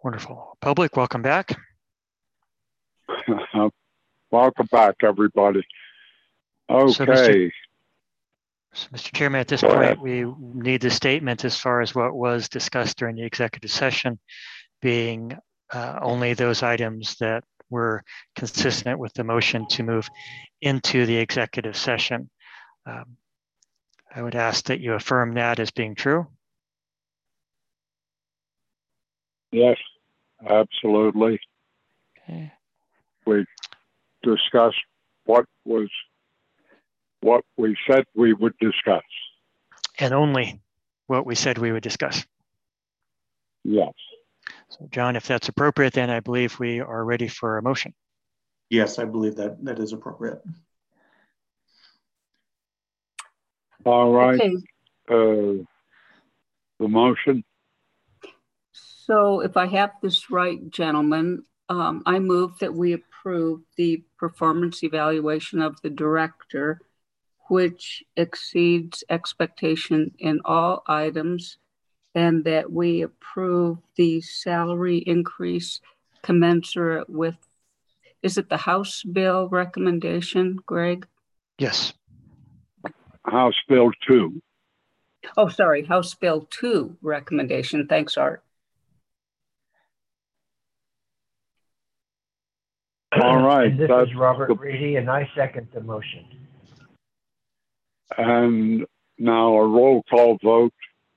Wonderful. Public, welcome back. Welcome back, everybody. Okay. So Mr. Chairman, at this point, we need the statement as far as what was discussed during the executive session, being only those items that were consistent with the motion to move into the executive session. I would ask that you affirm that as being true. Yes, absolutely. Okay. We discussed what we said we would discuss. And only what we said we would discuss. Yes. So John, if that's appropriate, then I believe we are ready for a motion. Yes, I believe that is appropriate. All right. Okay. The motion. So if I have this right, gentlemen, I move that we approve the performance evaluation of the director, which exceeds expectation in all items, and that we approve the salary increase commensurate with, is it the House bill recommendation, Greg? Yes. House Bill 2. Oh, sorry, House Bill 2 recommendation. Thanks, Art. All right. And this is Robert Reedy, and I second the motion. And now a roll call vote.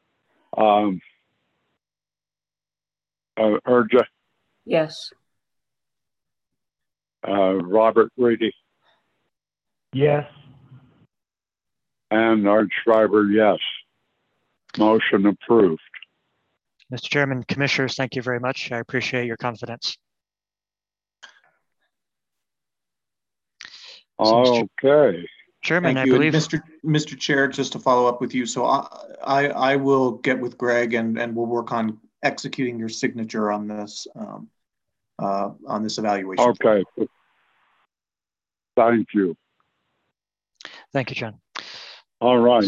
Urja? Yes. Robert Reedy? Yes. And Art Schreiber, yes. Motion approved. Mr. Chairman, Commissioners, thank you very much. I appreciate your confidence. Okay. Chairman, Thank I you. believe. Mr. Chair, just to follow up with you. So I will get with Greg and we'll work on executing your signature on this evaluation. Okay. Thank you. Thank you, John. All right.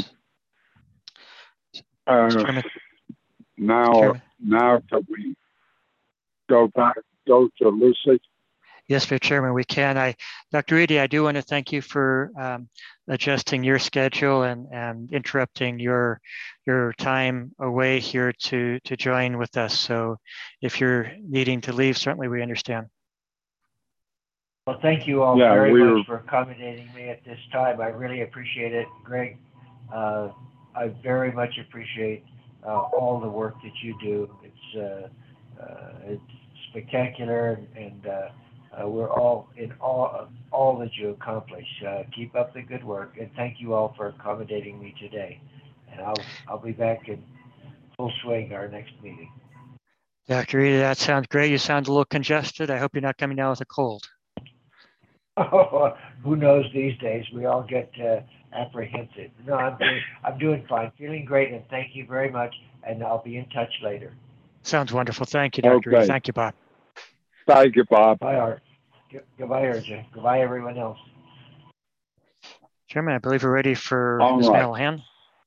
Now can we go to Lucy? Yes, Mr. Chairman, we can. Dr. Reedy, I do want to thank you for adjusting your schedule and interrupting your time away here to join with us. So if you're needing to leave, certainly we understand. Well, thank you all very much for accommodating me at this time. I really appreciate it. Greg, I very much appreciate all the work that you do. It's spectacular, and we're all in awe of all that you accomplish. Keep up the good work, and thank you all for accommodating me today. And I'll be back in full swing our next meeting. Dr. Reedy, that sounds great. You sound a little congested. I hope you're not coming down with a cold. Oh, who knows these days? We all get apprehensive. No, I'm doing fine, feeling great, and thank you very much. And I'll be in touch later. Sounds wonderful. Thank you, Dr. Reedy. Thank you, Bob. Thank you, Bob. Bye, Art. Goodbye, Urja. Goodbye, everyone else. Chairman, I believe we're ready for Ms. Mallahan.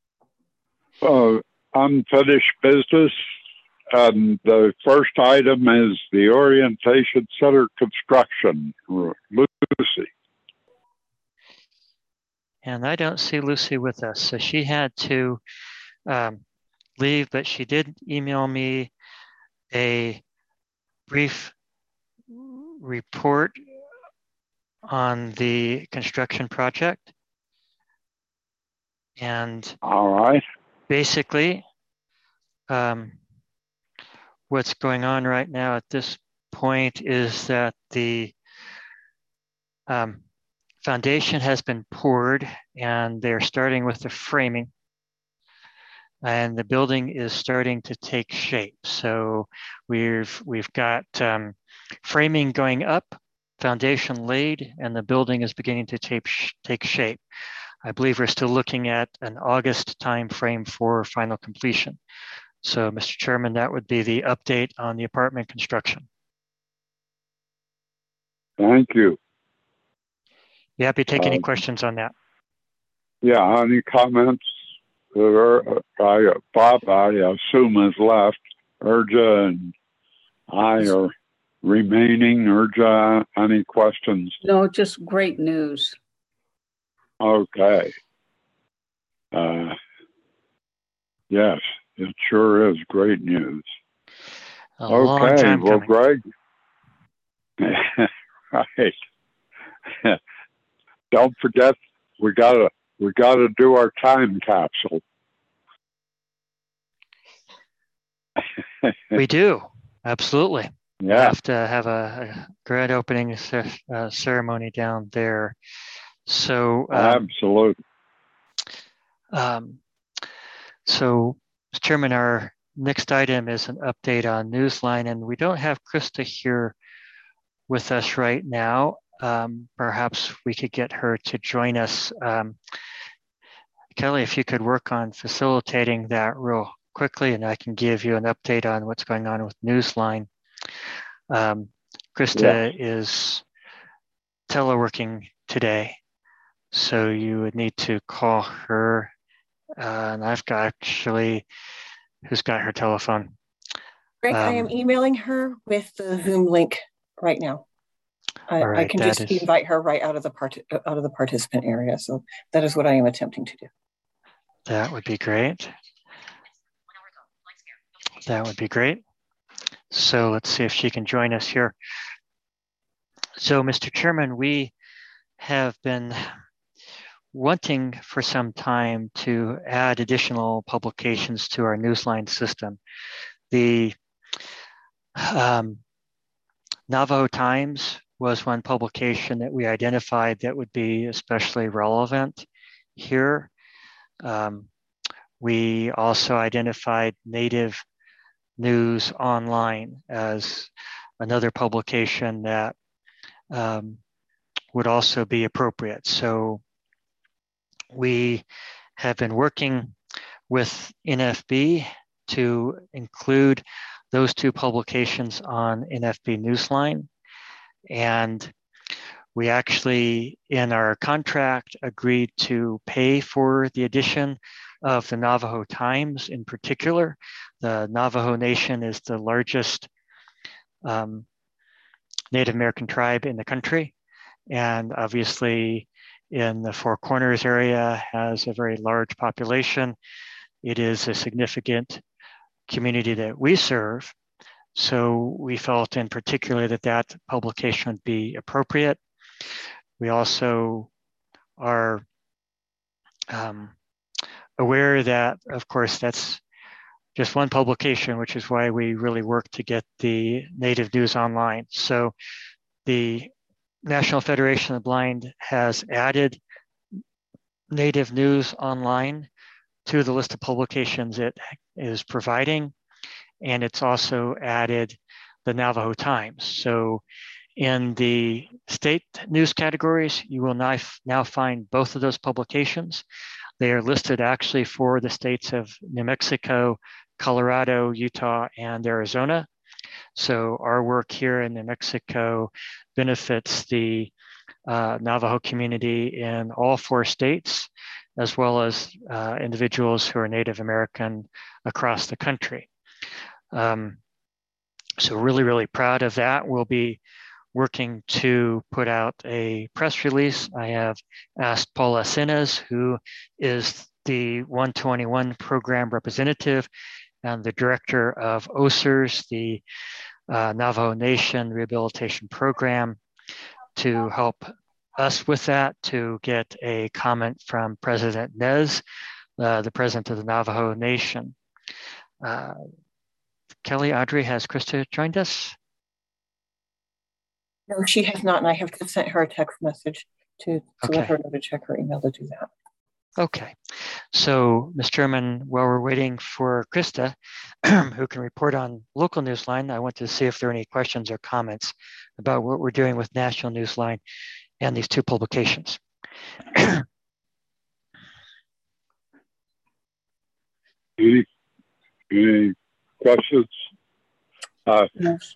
Unfinished business. And the first item is the Orientation Center construction. Lucy. And I don't see Lucy with us. So she had to leave, but she did email me a brief report on the construction project. And all right, basically, what's going on right now at this point is that the foundation has been poured and they're starting with the framing, and the building is starting to take shape. So we've got framing going up, foundation laid, and the building is beginning to take shape. I believe we're still looking at an August timeframe for final completion. So, Mr. Chairman, that would be the update on the apartment construction. Thank you. Be happy to take any questions on that. Yeah, any comments? Bob, I assume, has left. Urja and Aye, or remaining, or any questions? No, just great news. Okay. Yes, it sure is great news. A long time well, coming. Greg. Right. Don't forget, we gotta do our time capsule. We do, absolutely. Yeah. We have to have a grand opening ceremony down there. So, absolutely. So, Mr. Chairman, our next item is an update on Newsline, and we don't have Krista here with us right now. Perhaps we could get her to join us. Kelly, if you could work on facilitating that real quickly, and I can give you an update on what's going on with Newsline. Krista is teleworking today, so you would need to call her. And I've got who's got her telephone? Greg, I am emailing her with the Zoom link right now. I can just invite her right out of the participant area. So that is what I am attempting to do. That would be great. That would be great. So let's see if she can join us here. So, Mr. Chairman, we have been wanting for some time to add additional publications to our Newsline system. The Navajo Times was one publication that we identified that would be especially relevant here. We also identified Native News Online as another publication that would also be appropriate. So we have been working with NFB to include those two publications on NFB Newsline. And we actually, in our contract, agreed to pay for the addition of the Navajo Times in particular. The Navajo Nation is the largest Native American tribe in the country. And obviously in the Four Corners area has a very large population. It is a significant community that we serve. So we felt in particular that publication would be appropriate. We also are aware that, of course, that's just one publication, which is why we really work to get the Native News Online. So the National Federation of the Blind has added Native News Online to the list of publications it is providing. And it's also added the Navajo Times. So in the state news categories, you will now find both of those publications. They are listed actually for the states of New Mexico, Colorado, Utah, and Arizona. So our work here in New Mexico benefits the Navajo community in all four states, as well as individuals who are Native American across the country. So really, really proud of that. We'll be working to put out a press release. I have asked Paula Sinas, who is the 121 program representative and the director of OSERS, the Navajo Nation Rehabilitation Program, to help us with that, to get a comment from President Nez, the president of the Navajo Nation. Kelly, Audrey, has Krista joined us? No, she has not, and I have just sent her a text message to let her know to check her email to do that. Okay. So, Mr. Chairman, while we're waiting for Krista, who can report on local Newsline, I want to see if there are any questions or comments about what we're doing with National Newsline and these two publications. Any questions? Yes,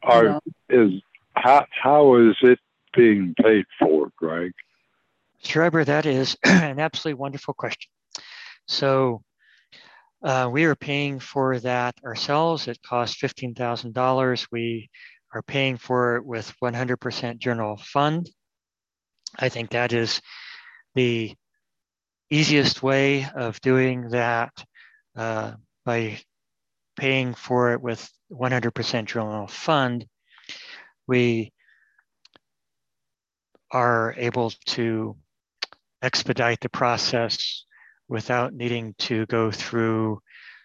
how is it being paid for, Greg? Schreiber, that is an absolutely wonderful question. So We are paying for that ourselves. It costs $15,000. We are paying for it with 100% general fund. I think that is the easiest way of doing that by paying for it with 100% general fund. We are able to expedite the process without needing to go through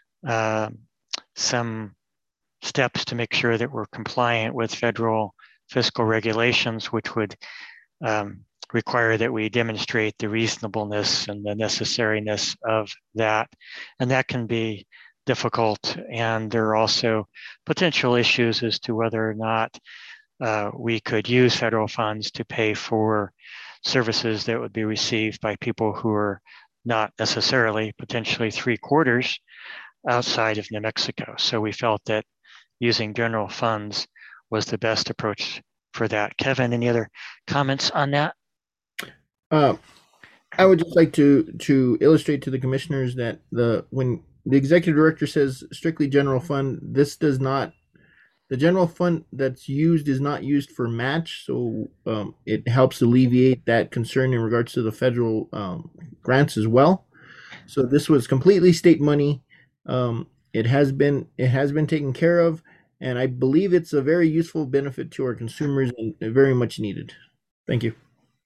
some steps to make sure that we're compliant with federal fiscal regulations, which would require that we demonstrate the reasonableness and the necessariness of that. And that can be difficult. And there are also potential issues as to whether or not we could use federal funds to pay for services that would be received by people who are not necessarily potentially 3/4 outside of New Mexico. So we felt that using general funds was the best approach for that. Kevin, any other comments on that? I would just like to illustrate to the commissioners that when the executive director says strictly general fund, this does not, the general fund that's used is not used for match, so it helps alleviate that concern in regards to the federal grants as well. So this was completely state money. It has been taken care of, and I believe it's a very useful benefit to our consumers and very much needed. Thank you.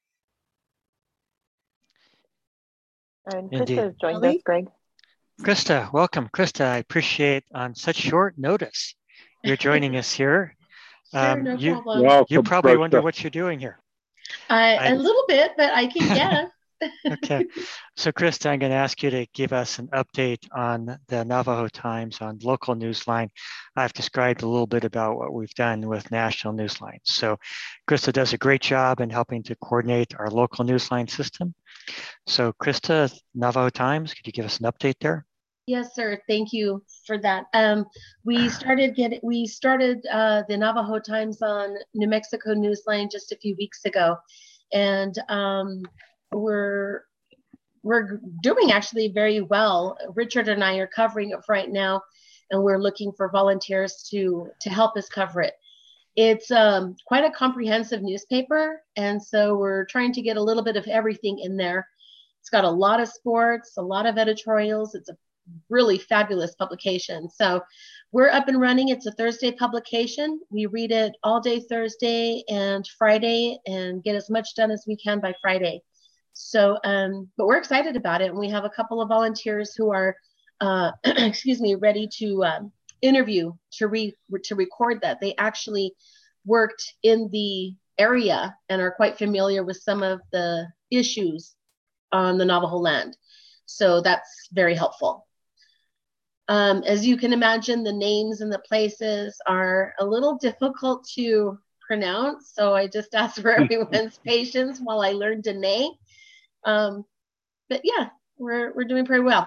And Krista has joined us, Greg. Krista, welcome. Krista, I appreciate on such short notice you're joining us here. Sure, no problem. You probably wonder what you're doing here. A little bit, but I can guess. Okay. So Krista, I'm going to ask you to give us an update on the Navajo Times on local newsline. I've described a little bit about what we've done with national newsline. So Krista does a great job in helping to coordinate our local newsline system. So Krista, Navajo Times, could you give us an update there? Yes, sir. Thank you for that. We started the Navajo Times on New Mexico Newsline just a few weeks ago, and we're doing actually very well. Richard and I are covering it right now, and we're looking for volunteers to help us cover it. It's quite a comprehensive newspaper, and so we're trying to get a little bit of everything in there. It's got a lot of sports, a lot of editorials. It's a really fabulous publication. So we're up and running. It's a Thursday publication. We read it all day Thursday and Friday and get as much done as we can by Friday. So, but we're excited about it. And we have a couple of volunteers who are, ready to interview, to record that. They actually worked in the area and are quite familiar with some of the issues on the Navajo land. So that's very helpful. As you can imagine, the names and the places are a little difficult to pronounce. So I just ask for everyone's patience while I learn Dene. But yeah, we're doing pretty well.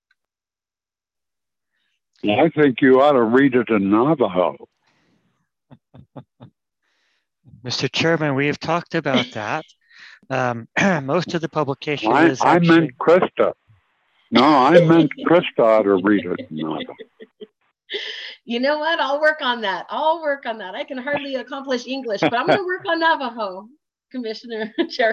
I think you ought to read it in Navajo. Mr. Chairman, we have talked about that. Most of the publication is I meant Krista. No, I meant Krista ought to read it in Navajo. You know what? I'll work on that. I can hardly accomplish English, but I'm going to work on Navajo, Commissioner Chair.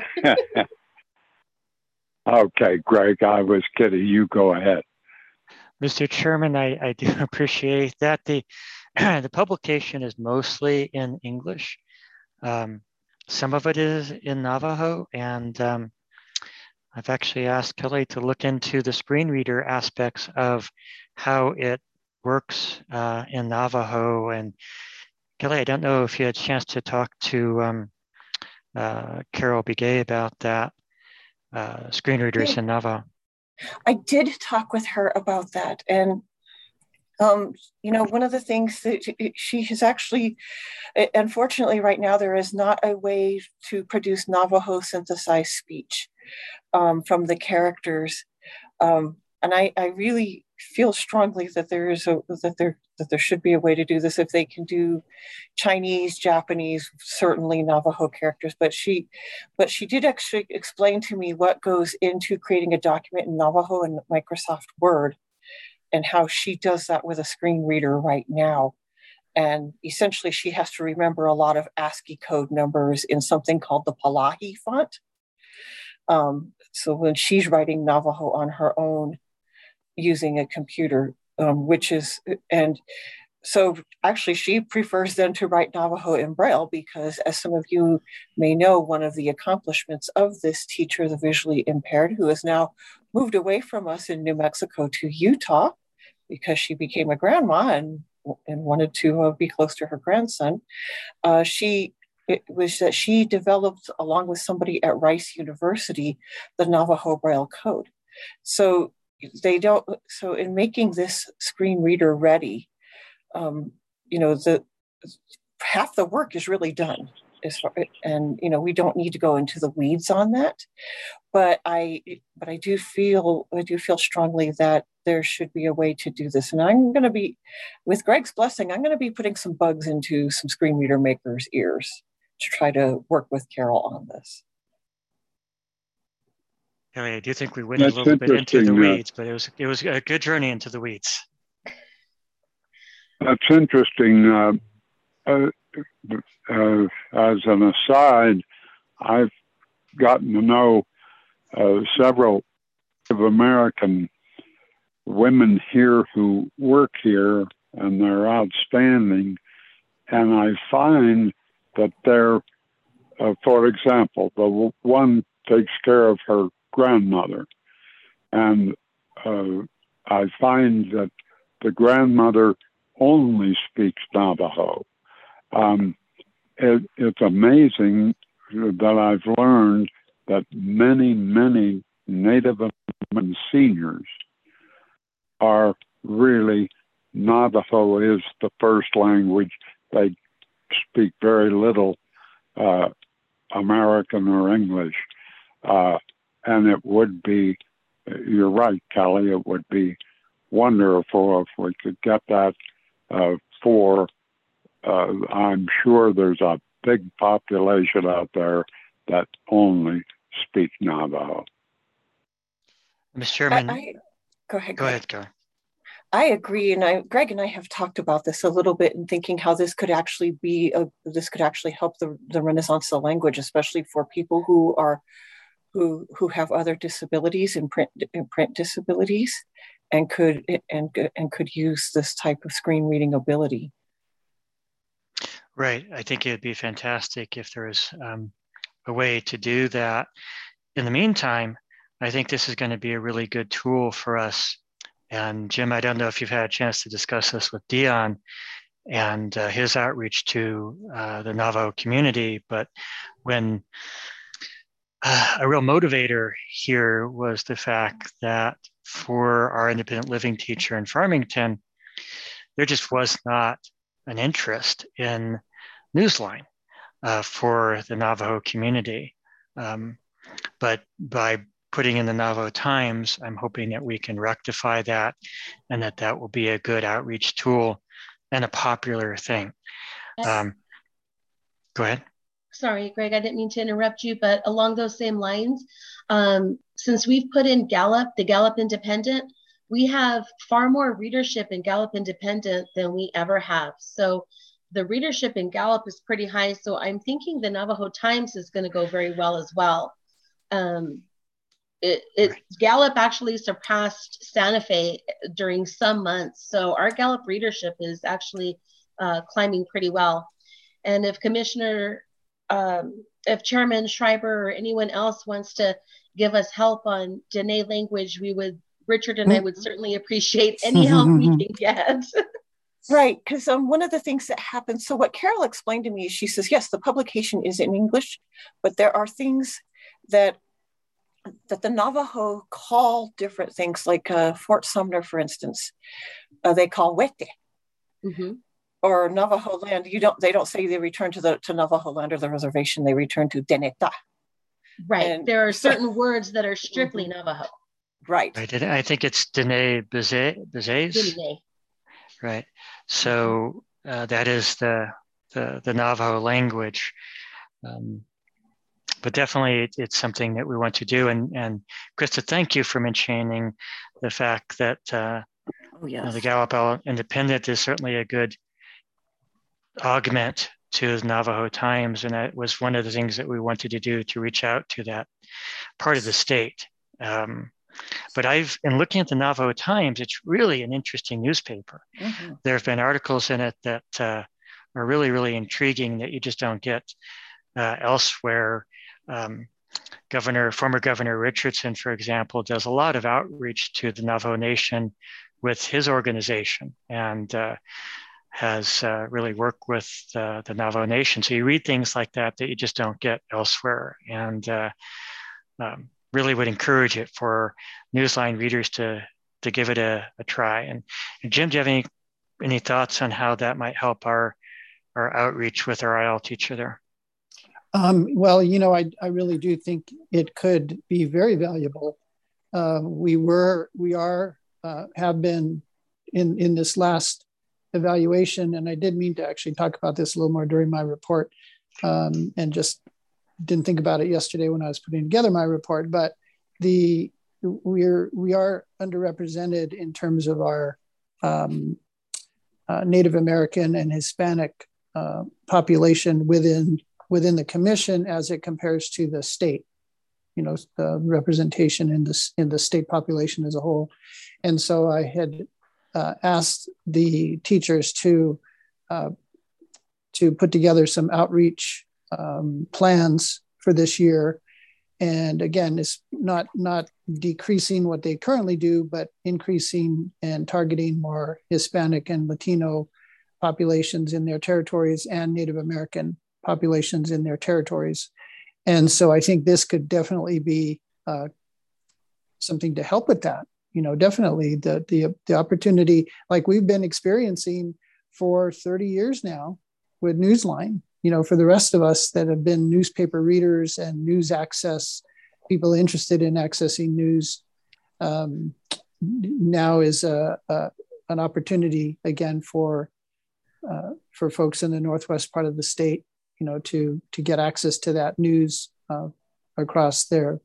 Okay, Greg, I was kidding. You go ahead. Mr. Chairman, I do appreciate that. The publication is mostly in English. Some of it is in Navajo, and I've actually asked Kelly to look into the screen reader aspects of how it works in Navajo. And Kelly, I don't know if you had a chance to talk to Carol Begay about that, screen readers in Navajo. I did talk with her about that. And, one of the things that she has actually, unfortunately right now, there is not a way to produce Navajo synthesized speech from the characters. And I really feel strongly that there should be a way to do this. If they can do Chinese, Japanese, certainly Navajo characters, but she did actually explain to me what goes into creating a document in Navajo and Microsoft Word. how she does that with a screen reader right now. And essentially, she has to remember a lot of ASCII code numbers in something called the Palahi font. So when she's writing Navajo on her own using a computer, and so actually she prefers then to write Navajo in Braille because, as some of you may know, one of the accomplishments of this teacher, the visually impaired, who has now moved away from us in New Mexico to Utah because she became a grandma and wanted to be close to her grandson, it was that she developed, along with somebody at Rice University, the Navajo Braille code. So in making this screen reader ready, half the work is really done. We don't need to go into the weeds on that. But I do feel strongly that there should be a way to do this. And I'm going to be, with Greg's blessing, I'm going to be putting some bugs into some screen reader makers' ears to try to work with Carol on this. I do think we went a little bit into the weeds, but it was a good journey into the weeds. That's interesting. As an aside, I've gotten to know several of American women here who work here, and they're outstanding. And I find that they're, for example, the one takes care of her grandmother. And I find that the grandmother only speaks Navajo. It's amazing that I've learned that many, many Native American seniors are really, Navajo is the first language. They speak very little American or English. And it would be, you're right, Kelly, it would be wonderful if we could get that I'm sure there's a big population out there that only speak Navajo. Mr. Chairman. Go ahead, Karen. I agree, and Greg and I have talked about this a little bit and thinking how this could actually help the Renaissance of the language, especially for people who have other disabilities and print disabilities, and could use this type of screen reading ability. Right. I think it'd be fantastic if there was a way to do that. In the meantime, I think this is going to be a really good tool for us. And Jim, I don't know if you've had a chance to discuss this with Dion and his outreach to the Navajo community, but when a real motivator here was the fact that for our independent living teacher in Farmington, there just was not an interest in Newsline for the Navajo community. But by putting in the Navajo Times, I'm hoping that we can rectify that and that will be a good outreach tool and a popular thing. Go ahead. Sorry, Greg, I didn't mean to interrupt you, but along those same lines, since we've put in Gallup, the Gallup Independent, we have far more readership in Gallup Independent than we ever have. So the readership in Gallup is pretty high. So I'm thinking the Navajo Times is going to go very well as well. Gallup actually surpassed Santa Fe during some months. So our Gallup readership is actually climbing pretty well. And if if Chairman Schreiber or anyone else wants to give us help on Dene language, Richard and I would certainly appreciate any help we can get. Right, because one of the things that happens, so what Carol explained to me is she says, yes, the publication is in English, but there are things that the Navajo call different things, like Fort Sumner, for instance, they call Wete. Mm-hmm. Or Navajo land. They don't say they return to Navajo land or the reservation. They return to Deneta. Right. And there are certain words that are strictly mm-hmm. Navajo. Right. I think it's Dene Bezes. Right. So that is the Navajo language. But definitely it's something that we want to do. And Krista, thank you for mentioning the fact that Oh, yes. The Gallup Independent is certainly a good augment to the Navajo Times, and that was one of the things that we wanted to do to reach out to that part of the state. But in looking at the Navajo Times, it's really an interesting newspaper. Mm-hmm. There have been articles in it that are really, really intriguing that you just don't get elsewhere. Former Governor Richardson, for example, does a lot of outreach to the Navajo Nation with his organization, and has really worked with the Navajo Nation. So you read things like that you just don't get elsewhere, and really would encourage it for Newsline readers to give it a try. And Jim, do you have any thoughts on how that might help our outreach with our IL teacher there? Well, I really do think it could be very valuable. Have been in this last evaluation, and I did mean to actually talk about this a little more during my report, and just didn't think about it yesterday when I was putting together my report. But we are underrepresented in terms of our Native American and Hispanic population within the commission as it compares to the state. The representation in the state population as a whole. And so I had asked the teachers to put together some outreach plans for this year. And again, it's not decreasing what they currently do, but increasing and targeting more Hispanic and Latino populations in their territories and Native American populations in their territories. And so I think this could definitely be something to help with that. Definitely the opportunity, like we've been experiencing for 30 years now with Newsline. For the rest of us that have been newspaper readers and news access, people interested in accessing news, now is an opportunity again for folks in the northwest part of the state, to get access to that news across their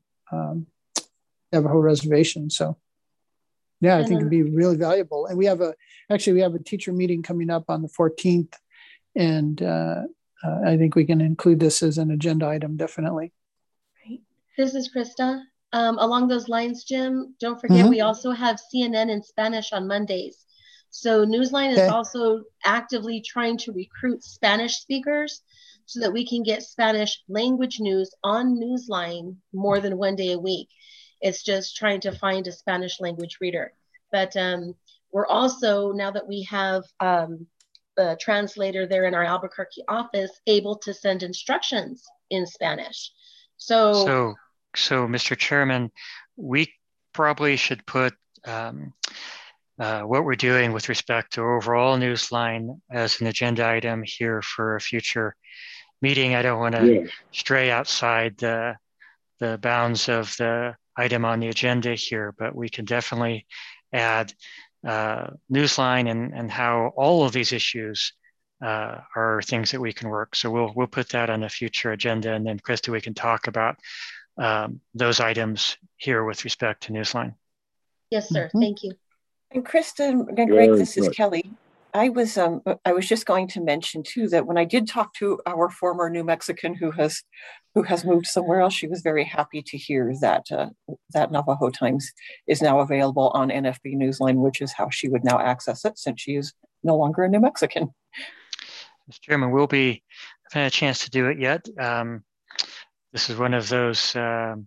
Navajo reservation. So, yeah, I think it'd be really valuable. And we have a teacher meeting coming up on the 14th, and I think we can include this as an agenda item, definitely. Right. This is Krista. Along those lines, Jim, don't forget we also have CNN in Spanish on Mondays. So Newsline is also actively trying to recruit Spanish speakers so that we can get Spanish language news on Newsline more than one day a week. It's just trying to find a Spanish language reader. But we're also, now that we have a translator there in our Albuquerque office, able to send instructions in Spanish. So Mr. Chairman, we probably should put what we're doing with respect to overall Newsline as an agenda item here for a future meeting. I don't want to stray outside the bounds of the item on the agenda here, but we can definitely add Newsline and how all of these issues are things that we can work. So we'll put that on a future agenda, and then Krista, we can talk about those items here with respect to Newsline. Yes, sir. Thank you. And Krista and Greg, this is Kelly. I was just going to mention too that when I did talk to our former New Mexican who has moved somewhere else, she was very happy to hear that that Navajo Times is now available on NFB Newsline, which is how she would now access it since she is no longer a New Mexican. Mr. Chairman, haven't had a chance to do it yet. This is one of those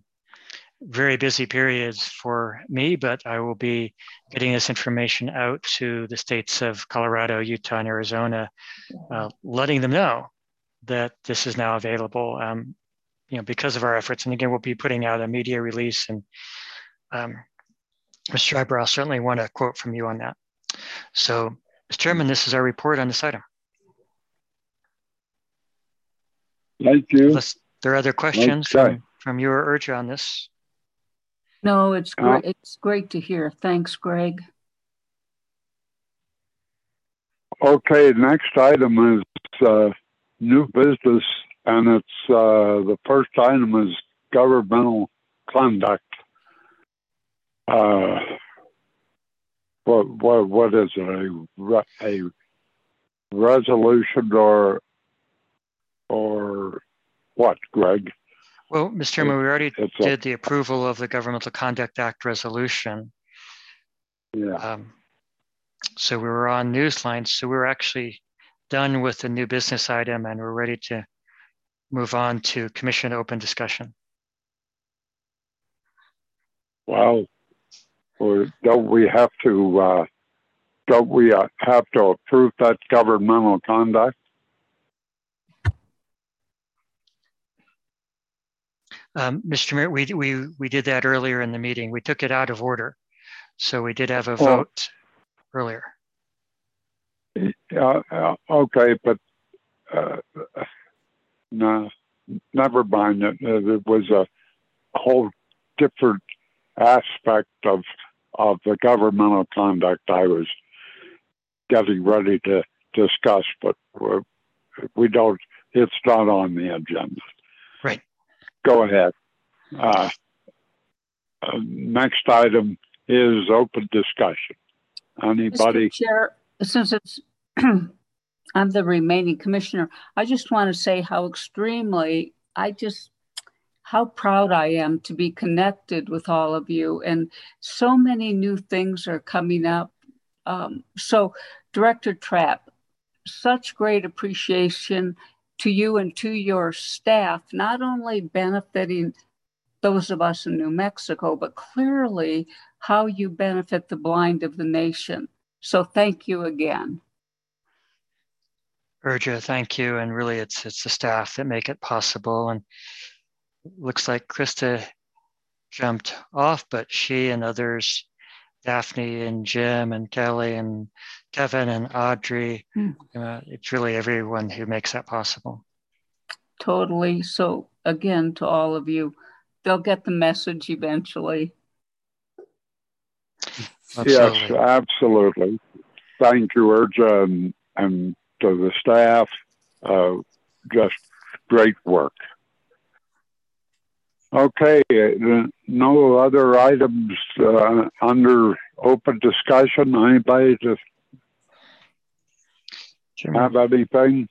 very busy periods for me, but I will be getting this information out to the states of Colorado, Utah, and Arizona, letting them know that this is now available, because of our efforts. And again, we'll be putting out a media release, and Mr. Schreiber, I'll certainly want a quote from you on that. So, Mr. Chairman, this is our report on this item. Thank you. Unless there are other questions from you or Urja on this. No, it's great. It's great to hear. Thanks, Greg. Okay, next item is new business, and it's the first item is governmental conduct. what is it? A resolution or what, Greg? Well, Mr. Chairman, we already did the approval of the Governmental Conduct Act resolution. Yeah. So we were on Newsline. So we were actually done with the new business item, and we're ready to move on to commission open discussion. Well, don't we have to approve that governmental conduct? Mr. Mayor, we did that earlier in the meeting. We took it out of order. So we did have a vote earlier. Okay, but no, never mind. It was a whole different aspect of the governmental conduct I was getting ready to discuss, but we don't. It's not on the agenda. Right. Go ahead. Next item is open discussion. Anybody? Mr. Chair, since it's I'm the remaining commissioner, I just want to say how proud I am to be connected with all of you. And so many new things are coming up. So Director Trapp, such great appreciation to you and to your staff, not only benefiting those of us in New Mexico, but clearly how you benefit the blind of the nation. So thank you again. Urja, thank you. And really it's the staff that make it possible. And looks like Krista jumped off, but she and others, Daphne and Jim and Kelly and Kevin and Audrey, it's really everyone who makes that possible. Totally. So again, to all of you, they'll get the message eventually. Absolutely. Yes, absolutely. Thank you, Urja, and to the staff. Just great work. Okay, no other items under open discussion. Anybody just have anything?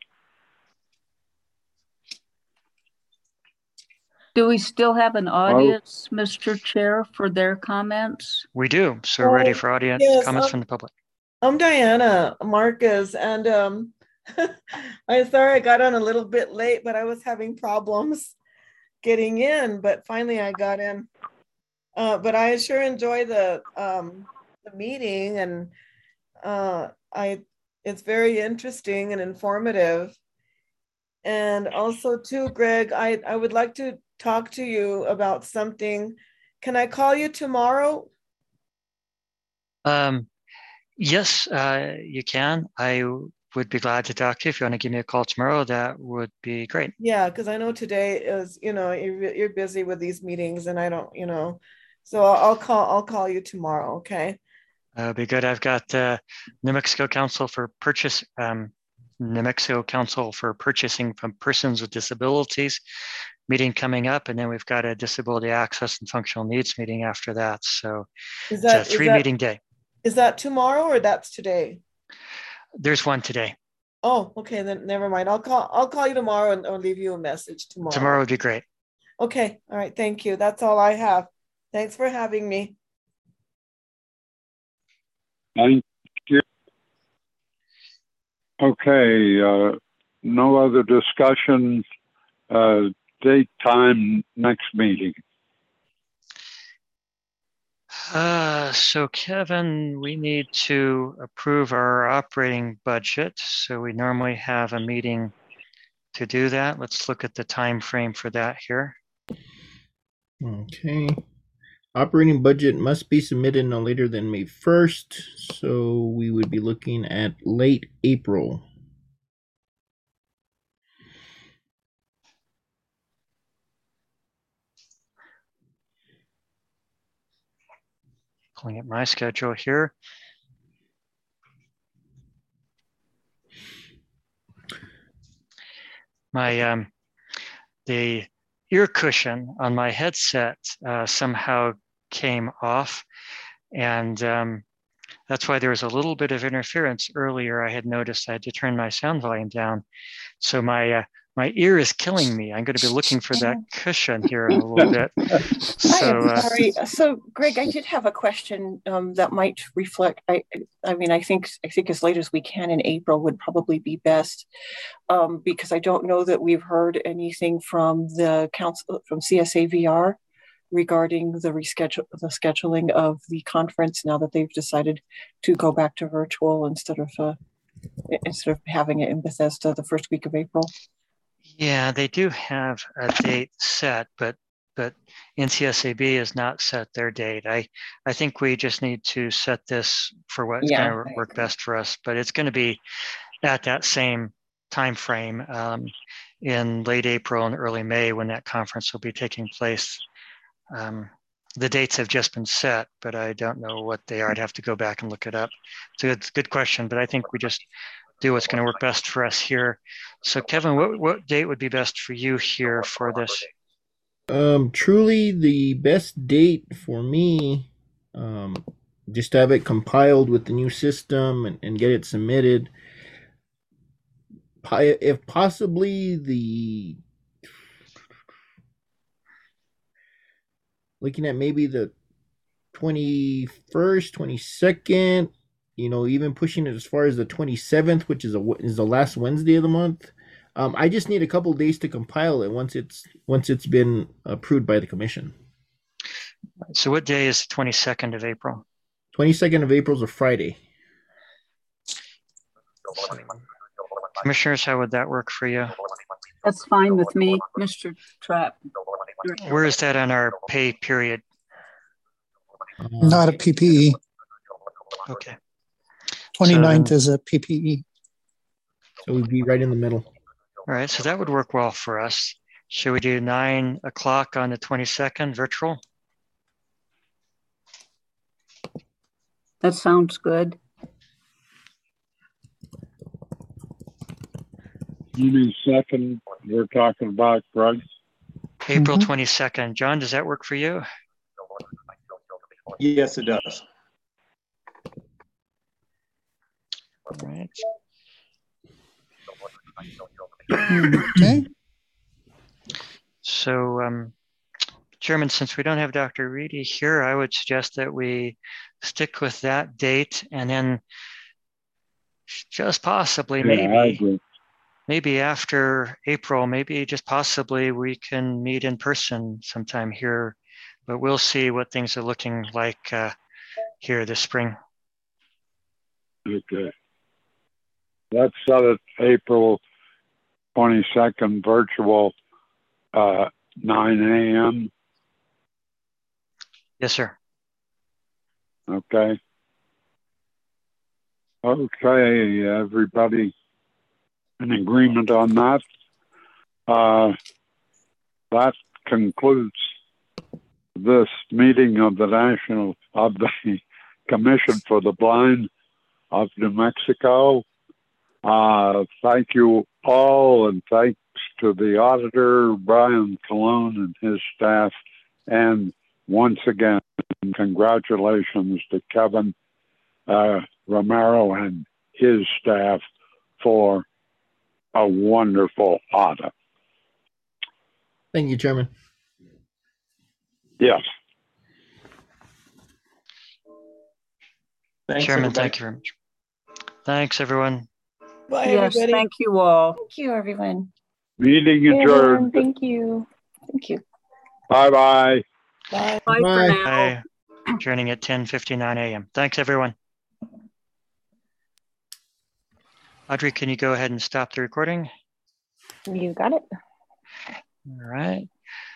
Do we still have an audience, Mr. Chair, for their comments? We do. So we're ready for audience comments from the public. I'm Diana Marcus, and I'm sorry I got on a little bit late, but I was having problems getting in, but finally I got in. But I sure enjoy the meeting, and it's very interesting and informative. And also too, Greg, I would like to talk to you about something. Can I call you tomorrow? Yes, you can. I would be glad to talk to you. If you want to give me a call tomorrow, that would be great. Yeah, because I know today is, you're busy with these meetings, and I don't, so I'll call you tomorrow. Okay. Be good. I've got New Mexico Council for Purchasing from Persons with Disabilities meeting coming up, and then we've got a disability access and functional needs meeting after that. So it's a three-meeting day. Is that tomorrow or that's today? There's one today. Oh, okay, then never mind. I'll call you tomorrow and I'll leave you a message tomorrow. Tomorrow would be great. Okay, all right, thank you. That's all I have. Thanks for having me. Thank you. Okay, no other discussion. Date, time, next meeting. So Kevin, we need to approve our operating budget. So we normally have a meeting to do that. Let's look at the time frame for that here. Okay. Operating budget must be submitted no later than May 1st. So we would be looking at late April. Pulling up my schedule here. My the ear cushion on my headset somehow came off, and That's why there was a little bit of interference earlier. I had noticed I had to turn my sound volume down. So my ear is killing me. I'm going to be looking for that cushion here in a little bit. So, I am sorry. So, Greg, I did have a question that might reflect. I mean, I think as late as we can in April would probably be best, because I don't know that we've heard anything from the council, from CSAVR, regarding the scheduling of the conference now that they've decided to go back to virtual instead of having it in Bethesda the first week of April. Yeah, they do have a date set, but NCSAB has not set their date. I think we just need to set this for what's going to work best for us, but it's going to be at that same time frame in late April and early May when that conference will be taking place. The dates have just been set, but I don't know what they are. I'd have to go back and look it up. It's a good question, but I think we just do what's going to work best for us here. So Kevin, what date would be best for you here for this? Truly the best date for me, just to have it compiled with the new system and get it submitted. If possibly looking at maybe the 21st, 22nd, even pushing it as far as the 27th, which is the last Wednesday of the month. I just need a couple of days to compile it once it's been approved by the commission. So what day is the 22nd of April? 22nd of April is a Friday. So, Commissioners, how would that work for you? That's fine with me, Mr. Trapp. Where is that on our pay period? Not a PPE. Okay. 29th is a PPE. So we'd be right in the middle. All right, so that would work well for us. Should we do 9 o'clock on the 22nd virtual? That sounds good. Juni 2nd, we're talking about, right? April 22nd. John, does that work for you? Yes, it does. All right. Okay. So, Chairman, since we don't have Dr. Reedy here, I would suggest that we stick with that date and then just possibly, maybe after April, maybe just possibly we can meet in person sometime here, but we'll see what things are looking like here this spring. Okay. Let's set it April 22nd virtual, 9 a.m. Yes, sir. Okay. Okay, everybody in agreement on that. That concludes this meeting of the Commission for the Blind of New Mexico. Thank you all, and thanks to the auditor, Brian Colon, and his staff. And once again, congratulations to Kevin Romero and his staff for a wonderful audit. Thank you, Chairman. Yes. Thanks, Chairman, everybody. thank you very much. Thanks, everyone. Bye, Yes, everybody. thank you all. Thank you, everyone. Meeting adjourned. Thank you. Thank you. Bye-bye. Bye. Bye for now. Bye. Adjourning at 10:59 a.m. Thanks, everyone. Audrey, can you go ahead and stop the recording? You got it. All right.